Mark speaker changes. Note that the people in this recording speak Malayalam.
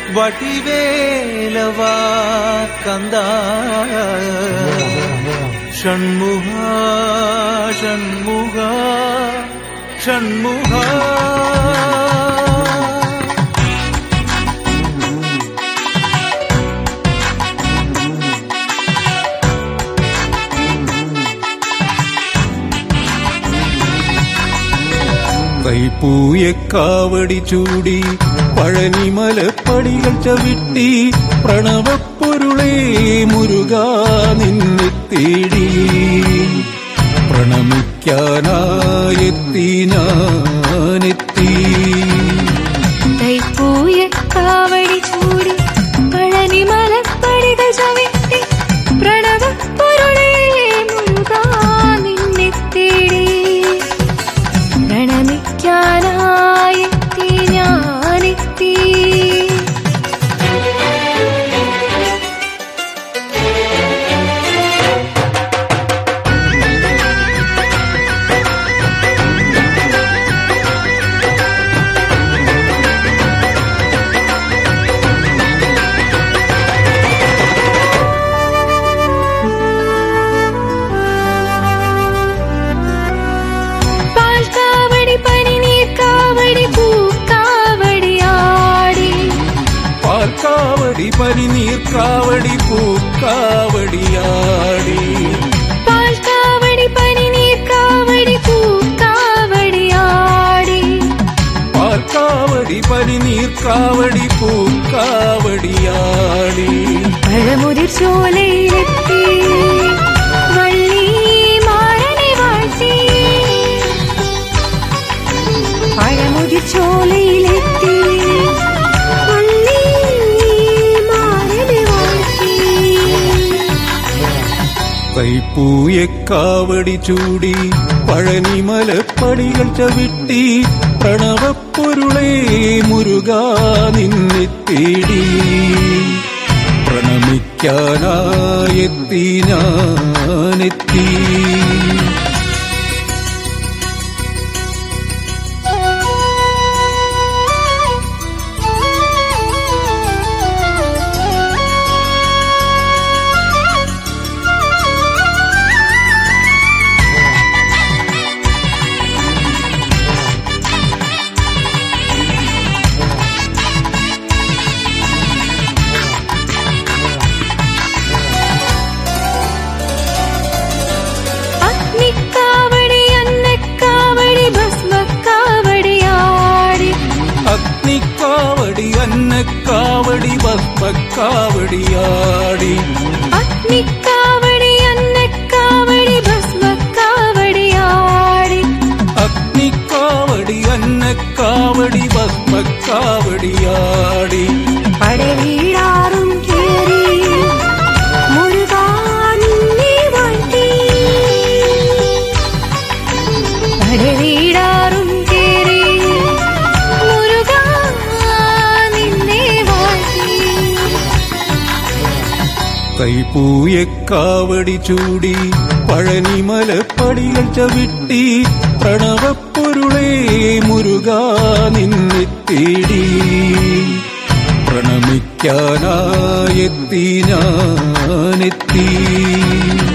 Speaker 1: വടിവേലവാ കന്ദ ഷൺമുഖ ഷൺമുഖ ഷൺമുഖ കൈപ്പൂയക്കാവടി ചൂടി പഴനിമലപ്പടികൾ ചവിട്ടി പ്രണവപ്പൊരുളേ മുരുകാ നിന്നെ തേടി പ്രണമിക്കാനായെത്തി ഞാനെത്തി.
Speaker 2: കൈപ്പൂയക്കാവടി ചൂടി പഴനിമലപ്പടികൾ ചവിട്ടി പ്രണവപ്പൊരുളേ മുരുകാ നിന്നെ തേടി പ്രണമിക്കാനായെത്തി ഞാനെത്തി.
Speaker 1: പാൽക്കാവടി പനിനീർക്കാവടി പൂക്കാവടിയാടി
Speaker 2: പാൽക്കാവടി പനിനീർക്കാവടി പൂക്കാവടിയാടി
Speaker 1: പാൽക്കാവടി പനിനീർക്കാവടി പൂക്കാവടിയാടി.
Speaker 2: പഴമുതിർ ചോലയിലെത്തി വള്ളി മാരനെ വാഴ്ത്തി പഴമുതിർ ചോലയിലെത്തി
Speaker 1: കൈപ്പൂയക്കാവടി ചൂടി പഴനിമലപ്പടികൾ ചവിട്ടി പ്രണവപ്പൊരുളേ മുരുകാ നിന്നെ തേടി പ്രണമിക്കാനായെത്തി ഞാനെത്തി. അഗ്നിക്കാവടി അന്നക്കാവടി ഭസ്മക്കാവടിയാടി
Speaker 2: അഗ്നിക്കാവടി അന്നക്കാവടി ഭസ്മക്കാവടിയാടി
Speaker 1: അഗ്നിക്കാവടി അന്നക്കാവടി ഭസ്മക്കാവടിയാടി.
Speaker 2: പടവീടാറും കേറി മുരുകാ നിന്നെ വാഴ്ത്തി പടവീടാറും കേറി മുരുകാ നിന്നെ വാഴ്ത്തി.
Speaker 1: കൈപ്പൂയക്കാവടി ചൂടി പഴനിമലപ്പടികൾ ചവിട്ടി പ്രണവപ്പൊരുളേ മുരുകാ നിന്നെ തേടി പ്രണമിക്കാനായെത്തി ഞാനെത്തി.